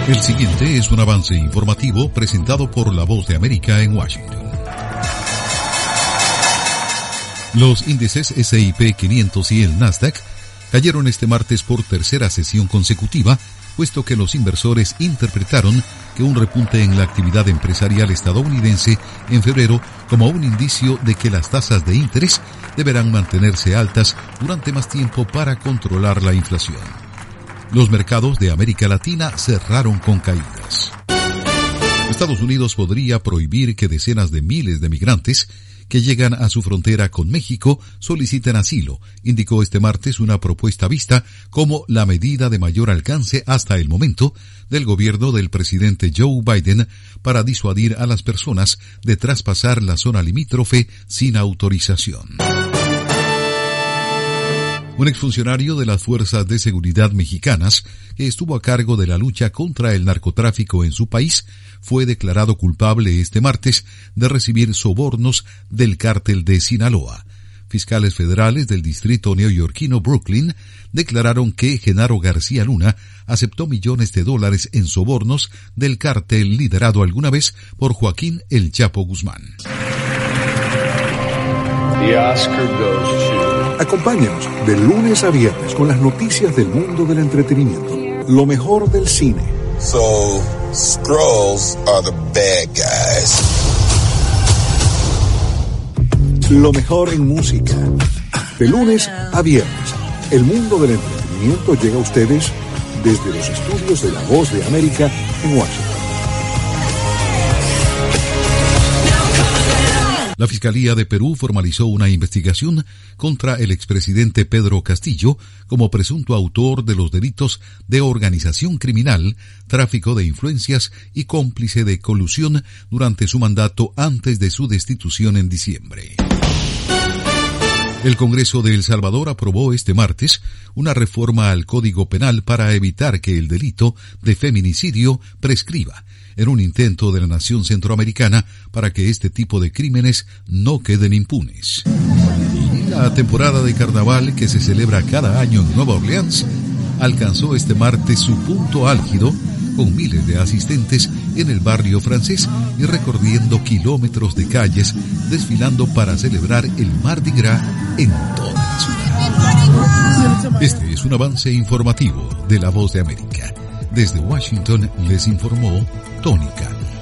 El siguiente es un avance informativo presentado por La Voz de América en Washington. Los índices S&P 500 y el Nasdaq cayeron este martes por tercera sesión consecutiva, puesto que los inversores interpretaron que un repunte en la actividad empresarial estadounidense en febrero como un indicio de que las tasas de interés deberán mantenerse altas durante más tiempo para controlar la inflación. Los mercados de América Latina cerraron con caídas. Estados Unidos podría prohibir que decenas de miles de migrantes que llegan a su frontera con México soliciten asilo, indicó este martes una propuesta vista como la medida de mayor alcance hasta el momento del gobierno del presidente Joe Biden para disuadir a las personas de traspasar la zona limítrofe sin autorización. Un exfuncionario de las Fuerzas de Seguridad mexicanas, que estuvo a cargo de la lucha contra el narcotráfico en su país, fue declarado culpable este martes de recibir sobornos del cártel de Sinaloa. Fiscales federales del distrito neoyorquino Brooklyn declararon que Genaro García Luna aceptó millones de dólares en sobornos del cártel liderado alguna vez por Joaquín El Chapo Guzmán. The Oscar goes to... Acompáñanos de lunes a viernes con las noticias del mundo del entretenimiento. Lo mejor del cine. So, Skrulls are the bad guys. Lo mejor en música. De lunes a viernes, el mundo del entretenimiento llega a ustedes desde los estudios de La Voz de América en Washington. La Fiscalía de Perú formalizó una investigación contra el expresidente Pedro Castillo como presunto autor de los delitos de organización criminal, tráfico de influencias y cómplice de colusión durante su mandato antes de su destitución en diciembre. El Congreso de El Salvador aprobó este martes una reforma al Código Penal para evitar que el delito de feminicidio prescriba, en un intento de la nación centroamericana para que este tipo de crímenes no queden impunes. Y la temporada de carnaval que se celebra cada año en Nueva Orleans alcanzó este martes su punto álgido, con miles de asistentes en el barrio francés y recorriendo kilómetros de calles, desfilando para celebrar el Mardi Gras en toda la ciudad. Este es un avance informativo de La Voz de América. Desde Washington les informó Tony Cano.